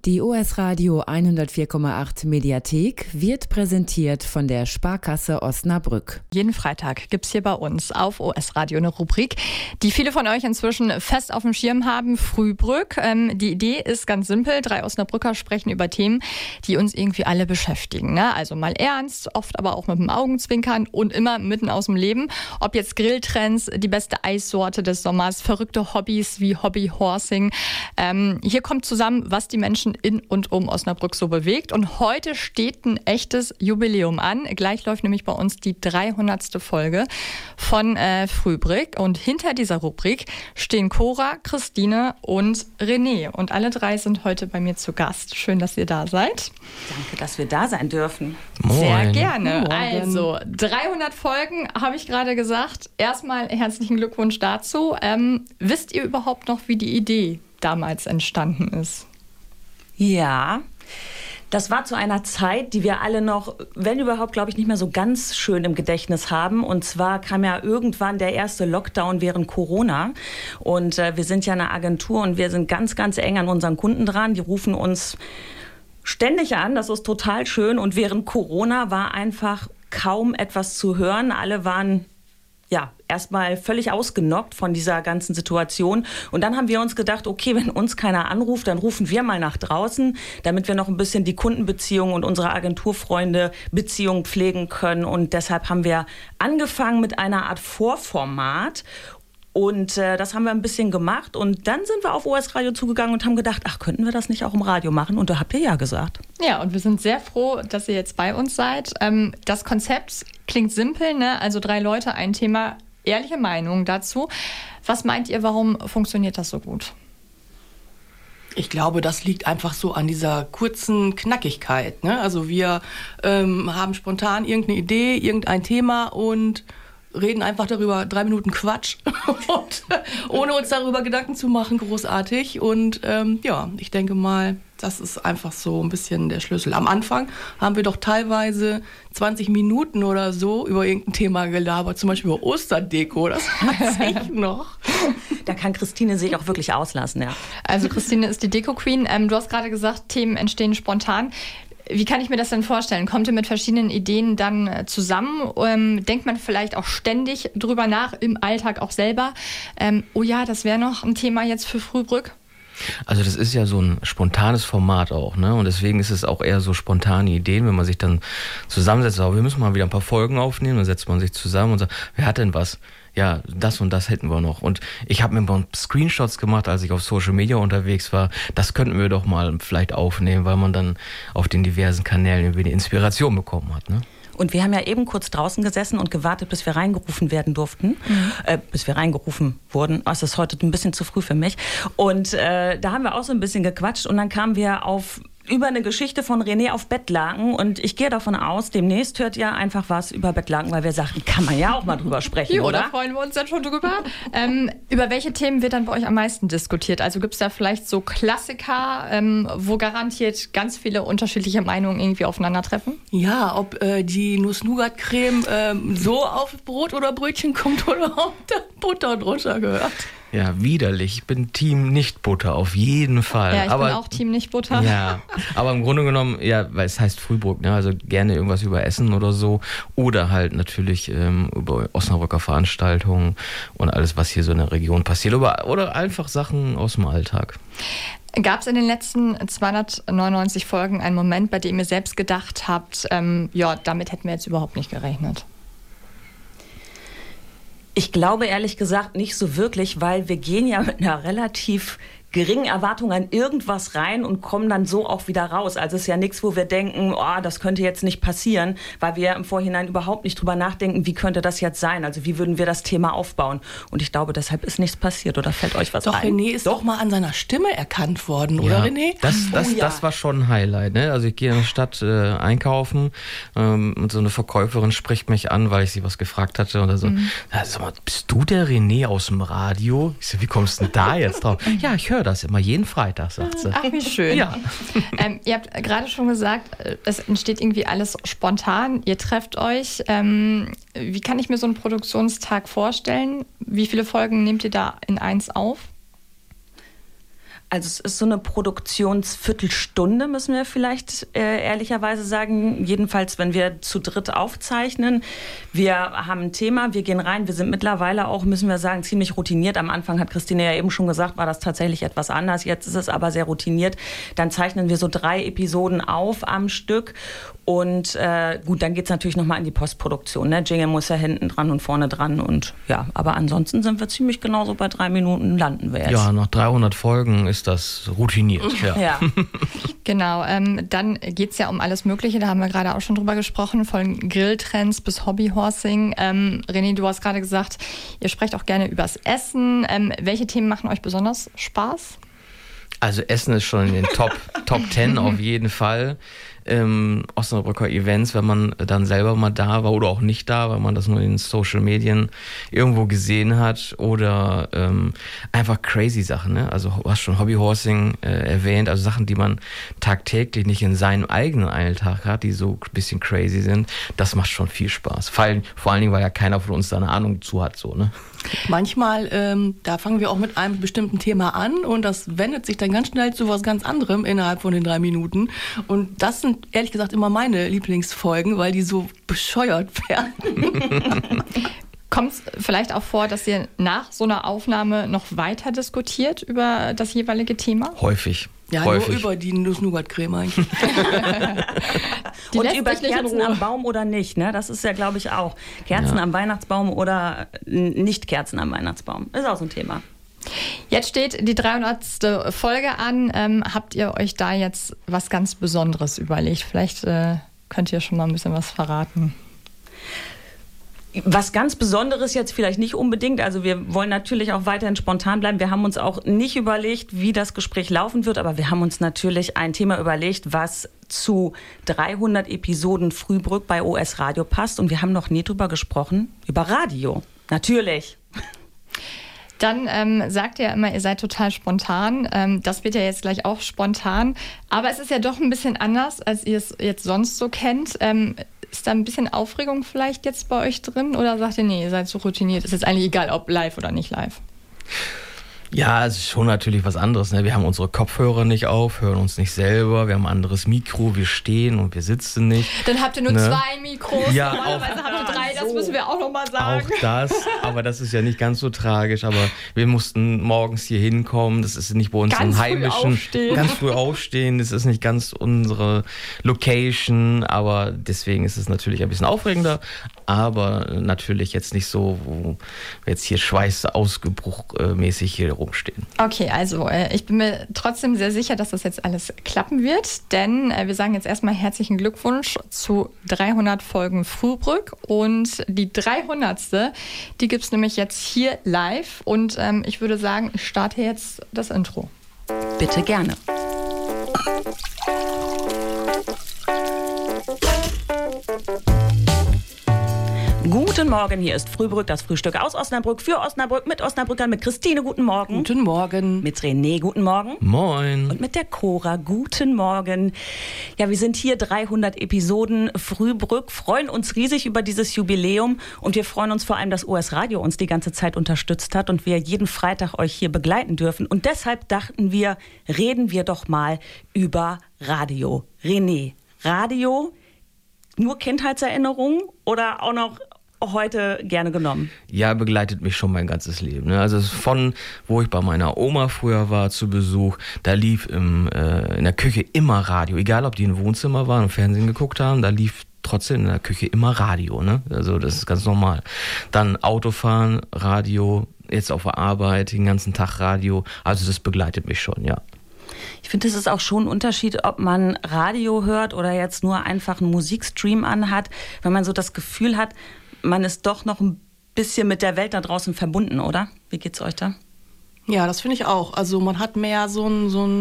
Die OS Radio 104,8 Mediathek wird präsentiert von der Sparkasse Osnabrück. Jeden Freitag gibt es hier bei uns auf OS Radio eine Rubrik, die viele von euch inzwischen fest auf dem Schirm haben, Frühbrück. Die Idee ist ganz simpel, 3 Osnabrücker sprechen über Themen, die uns irgendwie alle beschäftigen. Ne? Also mal ernst, oft aber auch mit dem Augenzwinkern und immer mitten aus dem Leben. Ob jetzt Grilltrends, die beste Eissorte des Sommers, verrückte Hobbys wie Hobbyhorsing. Hier kommt zusammen, was die Menschen in und um Osnabrück so bewegt. Und heute steht ein echtes Jubiläum an. Gleich läuft nämlich bei uns die 300. Folge von Frühbrück. Und hinter dieser Rubrik stehen Cora, Christine und René. Und alle 3 sind heute bei mir zu Gast. Schön, dass ihr da seid. Danke, dass wir da sein dürfen. Moin. Sehr gerne. Moin. Also, 300 Folgen, habe ich gerade gesagt. Erstmal herzlichen Glückwunsch dazu. Wisst ihr überhaupt noch, wie die Idee damals entstanden ist? Ja, das war zu einer Zeit, die wir alle noch, wenn überhaupt, glaube ich, nicht mehr so ganz schön im Gedächtnis haben. Und zwar kam ja irgendwann der erste Lockdown während Corona. Und wir sind ja eine Agentur und wir sind ganz, ganz eng an unseren Kunden dran. Die rufen uns ständig an, das ist total schön. Und während Corona war einfach kaum etwas zu hören. Alle waren erstmal völlig ausgenockt von dieser ganzen Situation. Und dann haben wir uns gedacht, okay, wenn uns keiner anruft, dann rufen wir mal nach draußen, damit wir noch ein bisschen die Kundenbeziehungen und unsere Agenturfreunde Beziehungen pflegen können. Und deshalb haben wir angefangen mit einer Art Vorformat. Und das haben wir ein bisschen gemacht. Und dann sind wir auf OS Radio zugegangen und haben gedacht, ach, könnten wir das nicht auch im Radio machen? Und da habt ihr ja gesagt. Ja, und wir sind sehr froh, dass ihr jetzt bei uns seid. Das Konzept klingt simpel, ne? Also 3 Leute, ein Thema. Ehrliche Meinung dazu. Was meint ihr, warum funktioniert das so gut? Ich glaube, das liegt einfach so an dieser kurzen Knackigkeit. Ne? Also wir haben spontan irgendeine Idee, irgendein Thema und reden einfach darüber 3 Minuten Quatsch, und, ohne uns darüber Gedanken zu machen, großartig. Und ich denke mal, das ist einfach so ein bisschen der Schlüssel. Am Anfang haben wir doch teilweise 20 Minuten oder so über irgendein Thema gelabert, zum Beispiel über Osterdeko, das weiß ich noch. Da kann Christine sich auch wirklich auslassen, ja. Also Christine ist die Deko-Queen. Du hast gerade gesagt, Themen entstehen spontan. Wie kann ich mir das denn vorstellen? Kommt ihr mit verschiedenen Ideen dann zusammen? Denkt man vielleicht auch ständig drüber nach, im Alltag auch selber? Oh ja, das wäre noch ein Thema jetzt für Frühbrück. Also das ist ja so ein spontanes Format auch, ne? Und deswegen ist es auch eher so spontane Ideen, wenn man sich dann zusammensetzt. Aber wir müssen mal wieder ein paar Folgen aufnehmen, dann setzt man sich zusammen und sagt, wer hat denn was? Ja, das und das hätten wir noch. Und ich habe mir mal Screenshots gemacht, als ich auf Social Media unterwegs war. Das könnten wir doch mal vielleicht aufnehmen, weil man dann auf den diversen Kanälen irgendwie eine Inspiration bekommen hat, ne? Und wir haben ja eben kurz draußen gesessen und gewartet, bis wir reingerufen werden durften. Bis wir reingerufen wurden. Oh, es ist heute ein bisschen zu früh für mich. Und da haben wir auch so ein bisschen gequatscht. Und dann kamen wir über eine Geschichte von René auf Bettlaken. Und ich gehe davon aus, demnächst hört ihr einfach was über Bettlaken, weil wir sagten, kann man ja auch mal drüber sprechen, oder? Da freuen wir uns dann schon drüber. Über welche Themen wird dann bei euch am meisten diskutiert? Also gibt es da vielleicht so Klassiker, wo garantiert ganz viele unterschiedliche Meinungen irgendwie aufeinandertreffen? Ja, ob die Nuss-Nougat-Creme so auf Brot oder Brötchen kommt oder ob da Butter drunter gehört. Ja, widerlich. Ich bin Team Nicht-Butter, auf jeden Fall. Ja, ich bin auch Team Nicht-Butter. Ja, aber im Grunde genommen, ja, weil es heißt Frühbrück, ne? Also gerne irgendwas über Essen oder so. Oder halt natürlich über Osnabrücker Veranstaltungen und alles, was hier so in der Region passiert. Oder einfach Sachen aus dem Alltag. Gab es in den letzten 299 Folgen einen Moment, bei dem ihr selbst gedacht habt, damit hätten wir jetzt überhaupt nicht gerechnet? Ich glaube ehrlich gesagt nicht so wirklich, weil wir gehen ja mit einer relativ geringen Erwartung an irgendwas rein und kommen dann so auch wieder raus. Also es ist ja nichts, wo wir denken, das könnte jetzt nicht passieren, weil wir im Vorhinein überhaupt nicht drüber nachdenken, wie könnte das jetzt sein? Also wie würden wir das Thema aufbauen? Und ich glaube, deshalb ist nichts passiert. Oder fällt euch was ein? Doch, René ist doch mal an seiner Stimme erkannt worden, oder René? Das war schon ein Highlight, ne? Also ich gehe in der Stadt einkaufen und so eine Verkäuferin spricht mich an, weil ich sie was gefragt hatte und so, sag mal, bist du der René aus dem Radio? Ich so, wie kommst du denn da jetzt drauf? Ja, ich höre das immer jeden Freitag, sagt sie. Ach, wie schön. Ja. Ihr habt gerade schon gesagt, es entsteht irgendwie alles spontan. Ihr trefft euch. Wie kann ich mir so einen Produktionstag vorstellen? Wie viele Folgen nehmt ihr da in eins auf? Also es ist so eine Produktionsviertelstunde, müssen wir vielleicht ehrlicherweise sagen. Jedenfalls, wenn wir zu dritt aufzeichnen. Wir haben ein Thema, wir gehen rein. Wir sind mittlerweile auch, müssen wir sagen, ziemlich routiniert. Am Anfang hat Christine ja eben schon gesagt, war das tatsächlich etwas anders. Jetzt ist es aber sehr routiniert. Dann zeichnen wir so 3 Episoden auf am Stück. Und gut, dann geht es natürlich nochmal in die Postproduktion. Ne? Jingle muss ja hinten dran und vorne dran. Und ja, aber ansonsten sind wir ziemlich genauso bei 3 Minuten landen wir jetzt. Ja, nach 300 Folgen ist das routiniert. Ja. Genau, dann geht es ja um alles Mögliche, da haben wir gerade auch schon drüber gesprochen, von Grilltrends bis Hobbyhorsing. René, du hast gerade gesagt, ihr sprecht auch gerne übers Essen. Welche Themen machen euch besonders Spaß? Also Essen ist schon in den Top 10 auf jeden Fall. Osnabrücker Events, wenn man dann selber mal da war oder auch nicht da, weil man das nur in den Social Medien irgendwo gesehen hat oder einfach crazy Sachen. Ne? Also du hast schon Hobbyhorsing erwähnt, also Sachen, die man tagtäglich nicht in seinem eigenen Alltag hat, die so ein bisschen crazy sind. Das macht schon viel Spaß. Vor allen Dingen, weil ja keiner von uns da eine Ahnung zu hat. So, ne? Manchmal, da fangen wir auch mit einem bestimmten Thema an und das wendet sich dann ganz schnell zu was ganz anderem innerhalb von den 3 Minuten. Und das sind ehrlich gesagt immer meine Lieblingsfolgen, weil die so bescheuert werden. Kommt es vielleicht auch vor, dass ihr nach so einer Aufnahme noch weiter diskutiert über das jeweilige Thema? Häufig. Ja, häufig. Nur über die Nuss-Nougat-Creme eigentlich. Und über Kerzen am Baum oder nicht, ne? Das ist ja, glaube ich, auch. Kerzen am Weihnachtsbaum oder nicht Kerzen am Weihnachtsbaum. Ist auch so ein Thema. Jetzt steht die 300. Folge an. Habt ihr euch da jetzt was ganz Besonderes überlegt? Vielleicht könnt ihr schon mal ein bisschen was verraten. Was ganz Besonderes jetzt vielleicht nicht unbedingt. Also wir wollen natürlich auch weiterhin spontan bleiben. Wir haben uns auch nicht überlegt, wie das Gespräch laufen wird, aber wir haben uns natürlich ein Thema überlegt, was zu 300 Episoden Frühbrück bei OS Radio passt. Und wir haben noch nie drüber gesprochen, über Radio. Natürlich. Dann sagt ihr immer, ihr seid total spontan. Das wird ja jetzt gleich auch spontan. Aber es ist ja doch ein bisschen anders, als ihr es jetzt sonst so kennt. Ist da ein bisschen Aufregung vielleicht jetzt bei euch drin? Oder sagt ihr, nee, ihr seid so routiniert, ist jetzt eigentlich egal, ob live oder nicht live? Ja, es ist schon natürlich was anderes. Ne? Wir haben unsere Kopfhörer nicht auf, hören uns nicht selber, wir haben ein anderes Mikro, wir stehen und wir sitzen nicht. Dann habt ihr nur 2 Mikros, ja, normalerweise habt ihr 3, das müssen wir auch nochmal sagen. Auch das, aber das ist ja nicht ganz so tragisch, aber wir mussten morgens hier hinkommen, das ist nicht bei uns im Heimischen. Ganz früh aufstehen, das ist nicht ganz unsere Location, aber deswegen ist es natürlich ein bisschen aufregender, aber natürlich jetzt nicht so, wo wir jetzt hier schweißausgebruchmäßig hier rumstehen. Okay, also ich bin mir trotzdem sehr sicher, dass das jetzt alles klappen wird, denn wir sagen jetzt erstmal herzlichen Glückwunsch zu 300 Folgen Frühbrück und die 300. Die gibt es nämlich jetzt hier live und ich würde sagen, ich starte jetzt das Intro. Bitte gerne. Guten Morgen, hier ist Frühbrück, das Frühstück aus Osnabrück, für Osnabrück, mit Osnabrückern, mit Christine, guten Morgen. Guten Morgen. Mit René, guten Morgen. Moin. Und mit der Cora, guten Morgen. Ja, wir sind hier 300 Episoden Frühbrück, freuen uns riesig über dieses Jubiläum und wir freuen uns vor allem, dass OS Radio uns die ganze Zeit unterstützt hat und wir jeden Freitag euch hier begleiten dürfen. Und deshalb dachten wir, reden wir doch mal über Radio. René, Radio, nur Kindheitserinnerungen oder auch noch heute gerne genommen? Ja, begleitet mich schon mein ganzes Leben. Ne? Also von, wo ich bei meiner Oma früher war zu Besuch, da lief in der Küche immer Radio. Egal, ob die im Wohnzimmer waren und Fernsehen geguckt haben, da lief trotzdem in der Küche immer Radio. Ne? Also das ist ganz normal. Dann Autofahren, Radio, jetzt auf der Arbeit, den ganzen Tag Radio. Also das begleitet mich schon, ja. Ich finde, es ist auch schon ein Unterschied, ob man Radio hört oder jetzt nur einfach einen Musikstream anhat, wenn man so das Gefühl hat, man ist doch noch ein bisschen mit der Welt da draußen verbunden, oder? Wie geht's euch da? Ja, das finde ich auch. Also man hat mehr so ein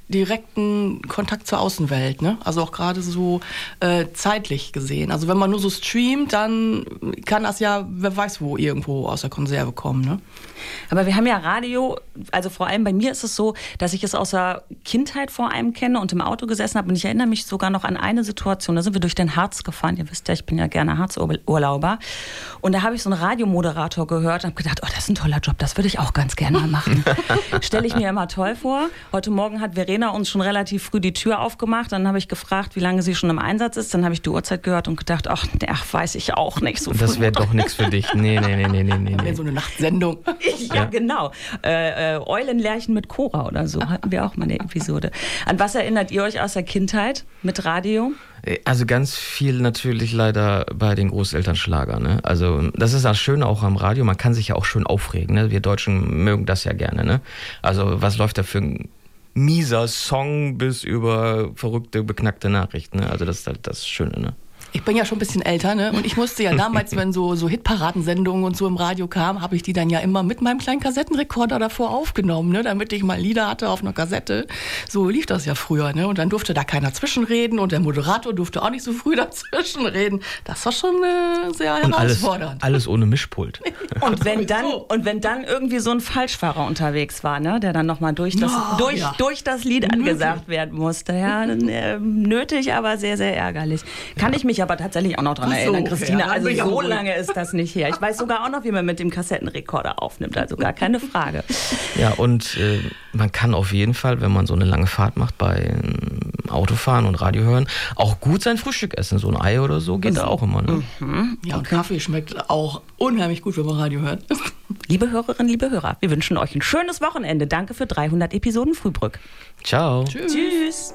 direkten Kontakt zur Außenwelt, ne? Also auch gerade so zeitlich gesehen. Also wenn man nur so streamt, dann kann das ja, wer weiß wo, irgendwo aus der Konserve kommen, ne? Aber wir haben ja Radio, also vor allem bei mir ist es so, dass ich es aus der Kindheit vor allem kenne und im Auto gesessen habe. Und ich erinnere mich sogar noch an eine Situation, da sind wir durch den Harz gefahren. Ihr wisst ja, ich bin ja gerne Harzurlauber. Und da habe ich so einen Radiomoderator gehört und habe gedacht, oh, das ist ein toller Job, das würde ich auch ganz gerne mal machen. Stelle ich mir immer toll vor. Heute Morgen hat Verena uns schon relativ früh die Tür aufgemacht. Dann habe ich gefragt, wie lange sie schon im Einsatz ist. Dann habe ich die Uhrzeit gehört und gedacht, ach, weiß ich auch nicht so früh. Das wäre doch nichts für dich. Nee. Wäre so eine Nachtsendung. Ja, genau. Eulenlärchen mit Cora oder so hatten wir auch mal eine Episode. An was erinnert ihr euch aus der Kindheit mit Radio? Also ganz viel natürlich leider bei den Großelternschlagern. Ne? Also das ist das Schöne auch am Radio, man kann sich ja auch schön aufregen. Ne? Wir Deutschen mögen das ja gerne. Ne? Also was läuft da für ein mieser Song bis über verrückte, beknackte Nachrichten. Ne? Also das ist halt das Schöne. Ne? Ich bin ja schon ein bisschen älter, ne? Und ich musste ja damals, wenn so Hitparadensendungen und so im Radio kamen, habe ich die dann ja immer mit meinem kleinen Kassettenrekorder davor aufgenommen, ne? Damit ich mal Lieder hatte auf einer Kassette. So lief das ja früher, ne? Und dann durfte da keiner zwischenreden und der Moderator durfte auch nicht so früh dazwischen reden. Das war schon sehr herausfordernd. Alles ohne Mischpult. Und wenn dann irgendwie so ein Falschfahrer unterwegs war, ne? Der dann nochmal durch das Lied angesagt werden musste. Ja, nötig, aber sehr, sehr ärgerlich. Kann ich mich aber tatsächlich auch noch dran erinnern, Christine. Ja, also so lange ist das nicht her. Ich weiß sogar auch noch, wie man mit dem Kassettenrekorder aufnimmt. Also gar keine Frage. Ja, und man kann auf jeden Fall, wenn man so eine lange Fahrt macht bei Autofahren und Radio hören, auch gut sein Frühstück essen. So ein Ei oder so geht da auch immer. Ne? Ja, und Kaffee schmeckt auch unheimlich gut, wenn man Radio hört. Liebe Hörerinnen, liebe Hörer, wir wünschen euch ein schönes Wochenende. Danke für 300 Episoden Frühbrück. Ciao. Tschüss.